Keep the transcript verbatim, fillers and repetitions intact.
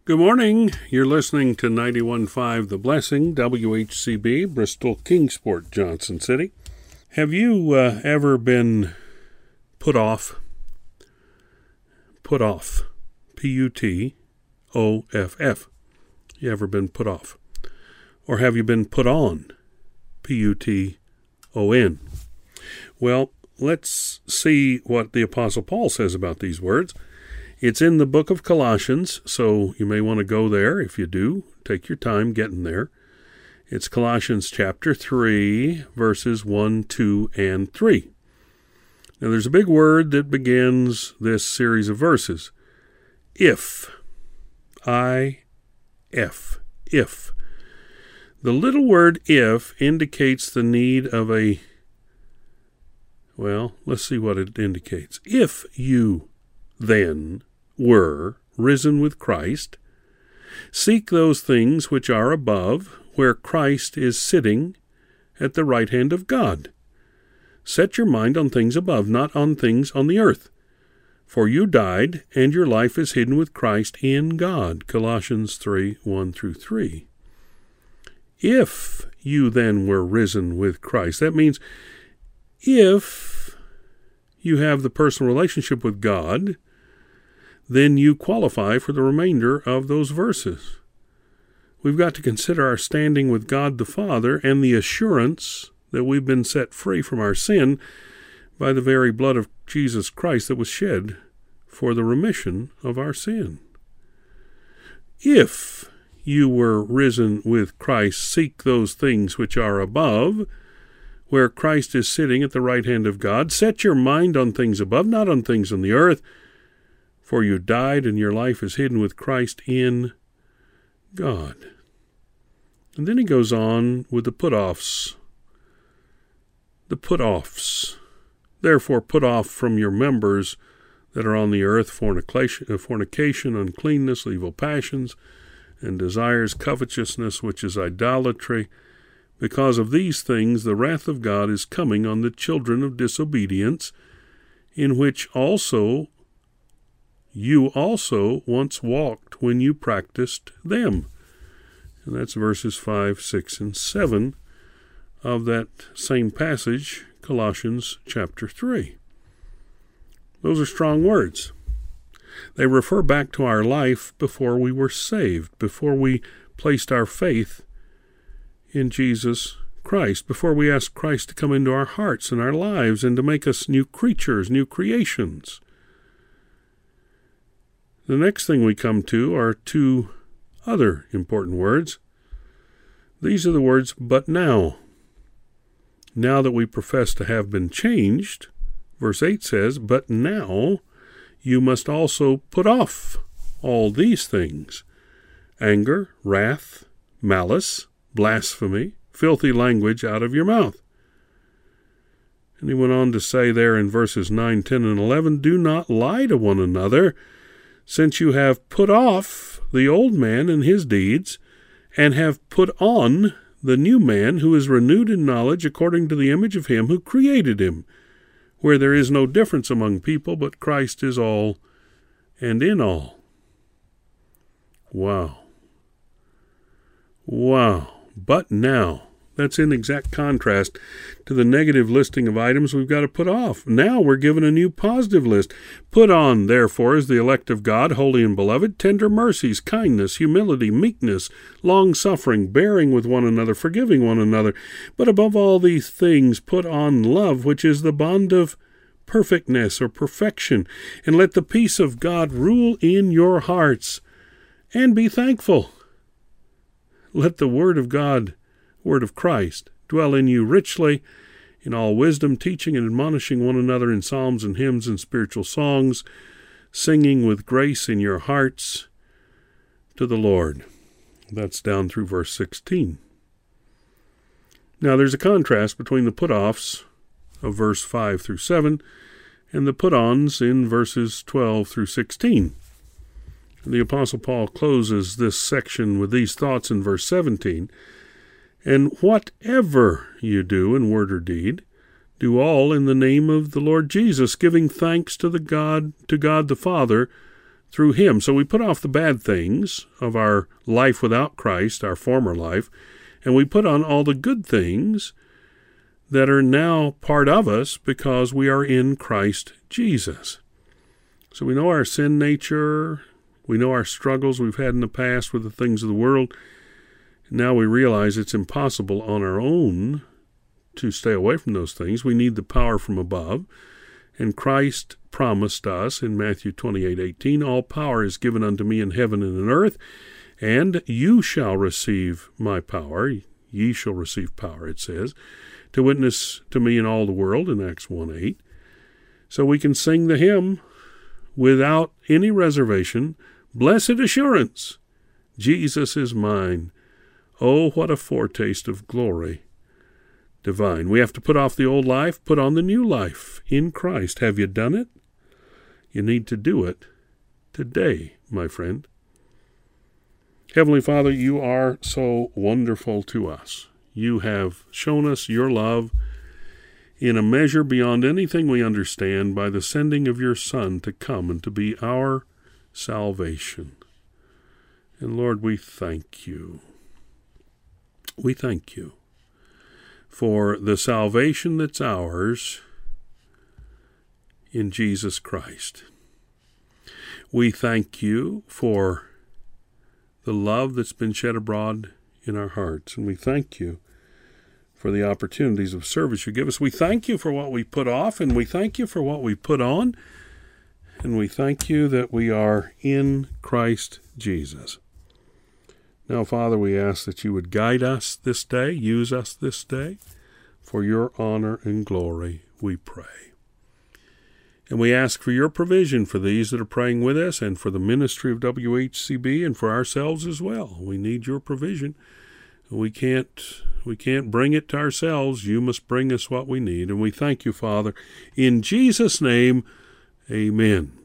Good morning. You're listening to ninety-one point five The Blessing, W H C B, Bristol, Kingsport, Johnson City. Have you uh, ever been put off? Put off. P U T O F F. You ever been put off? Or have you been put on? P U T O N. Well, let's see what the Apostle Paul says about these words. It's in the book of Colossians, so you may want to go there. If you do, take your time getting there. It's Colossians chapter three, verses one, two, and three. Now, there's a big word that begins this series of verses. If. I, F. If. The little word if indicates the need of a, well, let's see what it indicates. If you then were risen with Christ, seek those things which are above, where Christ is sitting at the right hand of God. Set your mind on things above, not on things on the earth. For you died, and your life is hidden with Christ in God. Colossians three, one through three. If you then were risen with Christ, that means if you have the personal relationship with God, then you qualify for the remainder of those verses. We've got to consider our standing with God the Father and the assurance that we've been set free from our sin by the very blood of Jesus Christ that was shed for the remission of our sin. If you were risen with Christ, seek those things which are above, where Christ is sitting at the right hand of God. Set your mind on things above, not on things on the earth. For you died, and your life is hidden with Christ in God. And then he goes on with the put-offs. The put-offs. Therefore put off from your members that are on the earth fornication, fornication, uncleanness, evil passions, and desires, covetousness, which is idolatry. Because of these things the wrath of God is coming on the children of disobedience, in which also you also once walked when you practiced them. And that's verses five, six, and seven of that same passage, Colossians chapter three. Those are strong words. They refer back to our life before we were saved, before we placed our faith in Jesus Christ, before we asked Christ to come into our hearts and our lives and to make us new creatures, new creations. The next thing we come to are two other important words. These are the words, but now. Now that we profess to have been changed, verse eight says, but now you must also put off all these things: anger, wrath, malice, blasphemy, filthy language out of your mouth. And he went on to say there in verses nine, ten, and eleven, do not lie to one another, since you have put off the old man and his deeds, and have put on the new man, who is renewed in knowledge according to the image of him who created him, where there is no difference among people, but Christ is all and in all. Wow. Wow. But now, that's in exact contrast to the negative listing of items we've got to put off. Now we're given a new positive list. Put on, therefore, as the elect of God, holy and beloved, tender mercies, kindness, humility, meekness, long-suffering, bearing with one another, forgiving one another. But above all these things, put on love, which is the bond of perfectness or perfection. And let the peace of God rule in your hearts, and be thankful. Let the word of God, word of Christ, dwell in you richly, in all wisdom, teaching and admonishing one another in psalms and hymns and spiritual songs, singing with grace in your hearts to the Lord. That's down through verse sixteen. Now there's a contrast between the put-offs of verse five through seven and the put-ons in verses twelve through sixteen. The Apostle Paul closes this section with these thoughts in verse seventeen. And whatever you do in word or deed, do all in the name of the Lord Jesus, giving thanks to the God to God the Father through him. So we put off the bad things of our life without Christ, our former life, and we put on all the good things that are now part of us because we are in Christ Jesus. So we know our sin nature, we know our struggles we've had in the past with the things of the world. Now we realize it's impossible on our own to stay away from those things. We need the power from above. And Christ promised us in Matthew twenty-eight eighteen, all power is given unto me in heaven and in earth, and you shall receive my power. Ye shall receive power, it says, to witness to me in all the world in Acts one eight. So we can sing the hymn without any reservation, blessed assurance, Jesus is mine. Oh, what a foretaste of glory divine. We have to put off the old life, put on the new life in Christ. Have you done it? You need to do it today, my friend. Heavenly Father, you are so wonderful to us. You have shown us your love in a measure beyond anything we understand by the sending of your Son to come and to be our salvation. And Lord, we thank you. We thank you for the salvation that's ours in Jesus Christ. We thank you for the love that's been shed abroad in our hearts, and we thank you for the opportunities of service you give us. We thank you for what we put off, and we thank you for what we put on, and we thank you that we are in Christ Jesus. Now, Father, we ask that you would guide us this day, use us this day, for your honor and glory, we pray. And we ask for your provision for these that are praying with us and for the ministry of W H C B and for ourselves as well. We need your provision. We can't, we can't bring it to ourselves. You must bring us what we need. And we thank you, Father. In Jesus' name, amen.